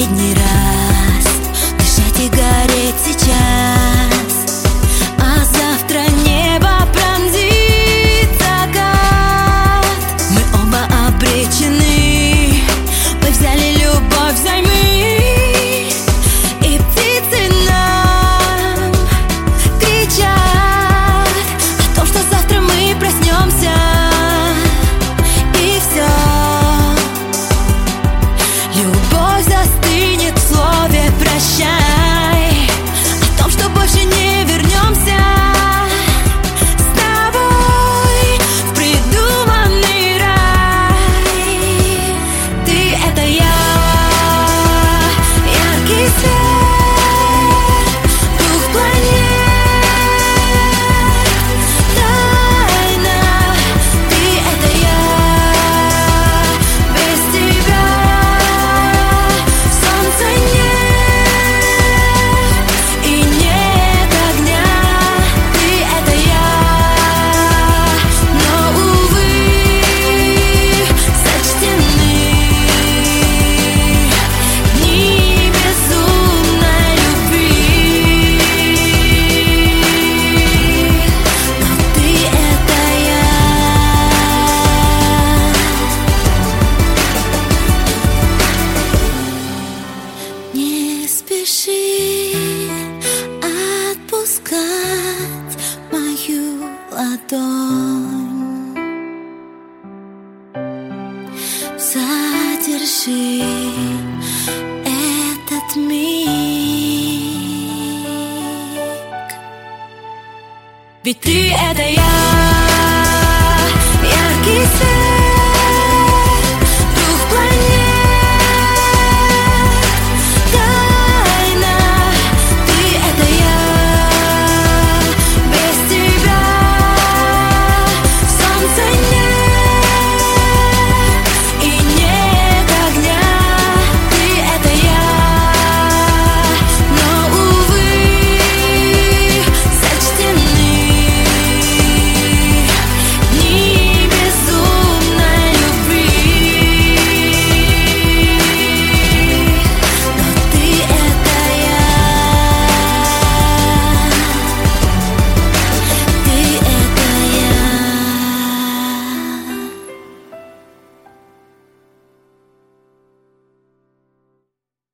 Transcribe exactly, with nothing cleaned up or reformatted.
последний раз дышать и гореть сейчас, а завтра небо пронзит закат. Мы оба обречены, мы взяли любовь взаймы, и птицы нам кричат о том, что завтра мы проснемся. Любовь застынет в слове «прощай», о том, что больше не вернемся с тобой в придуманный рай. Ты — это я, яркий свет, дух планет, тайна. Ты — это я, без тебя отпускать мою ладонь. Задержи этот миг, ведь ты — это я.